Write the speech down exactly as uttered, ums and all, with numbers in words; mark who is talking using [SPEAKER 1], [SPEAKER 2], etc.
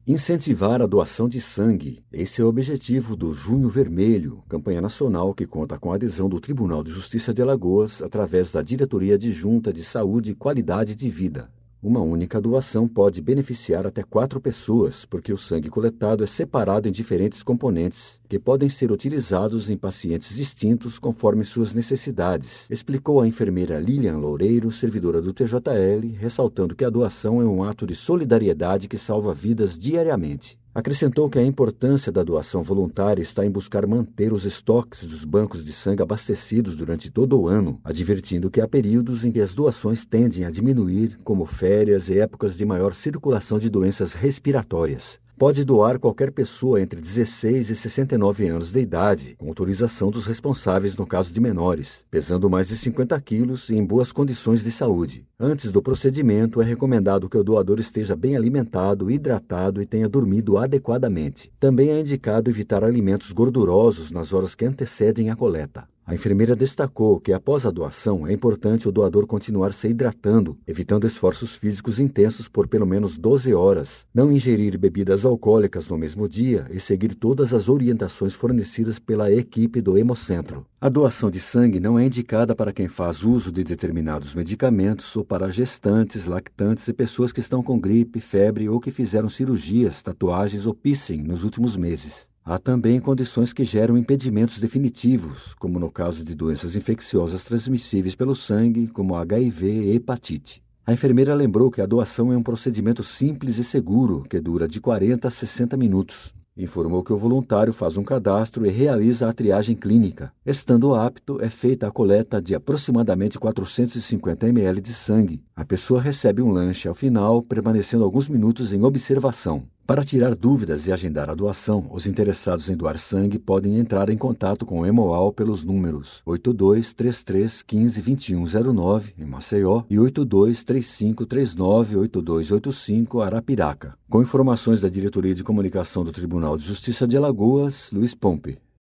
[SPEAKER 1] Incentivar a doação de sangue. Esse é o objetivo do Junho Vermelho, campanha nacional que conta com a adesão do Tribunal de Justiça de Alagoas através da Diretoria Adjunta de Saúde e Qualidade de Vida. Uma única doação pode beneficiar até quatro pessoas, porque o sangue coletado é separado em diferentes componentes, que podem ser utilizados em pacientes distintos conforme suas necessidades, explicou a enfermeira Lilian Loureiro, servidora do T J L, ressaltando que a doação é um ato de solidariedade que salva vidas diariamente. Acrescentou que a importância da doação voluntária está em buscar manter os estoques dos bancos de sangue abastecidos durante todo o ano, advertindo que há períodos em que as doações tendem a diminuir, como férias e épocas de maior circulação de doenças respiratórias. Pode doar qualquer pessoa entre dezesseis e sessenta e nove anos de idade, com autorização dos responsáveis no caso de menores, pesando mais de cinquenta quilos e em boas condições de saúde. Antes do procedimento, é recomendado que o doador esteja bem alimentado, hidratado e tenha dormido adequadamente. Também é indicado evitar alimentos gordurosos nas horas que antecedem a coleta. A enfermeira destacou que, após a doação, é importante o doador continuar se hidratando, evitando esforços físicos intensos por pelo menos doze horas, não ingerir bebidas alcoólicas no mesmo dia e seguir todas as orientações fornecidas pela equipe do Hemocentro. A doação de sangue não é indicada para quem faz uso de determinados medicamentos ou para gestantes, lactantes e pessoas que estão com gripe, febre ou que fizeram cirurgias, tatuagens ou piercing nos últimos meses. Há também condições que geram impedimentos definitivos, como no caso de doenças infecciosas transmissíveis pelo sangue, como H I V e hepatite. A enfermeira lembrou que a doação é um procedimento simples e seguro, que dura de quarenta a sessenta minutos. Informou que o voluntário faz um cadastro e realiza a triagem clínica. Estando apto, é feita a coleta de aproximadamente quatrocentos e cinquenta mililitros de sangue. A pessoa recebe um lanche ao final, permanecendo alguns minutos em observação. Para tirar dúvidas e agendar a doação, os interessados em doar sangue podem entrar em contato com o Hemoal pelos números oito dois três três um cinco dois um zero nove, em Maceió, e oito dois três cinco três nove oito dois oito cinco, Arapiraca. Com informações da Diretoria de Comunicação do Tribunal de Justiça de Alagoas, Luiz Pompe.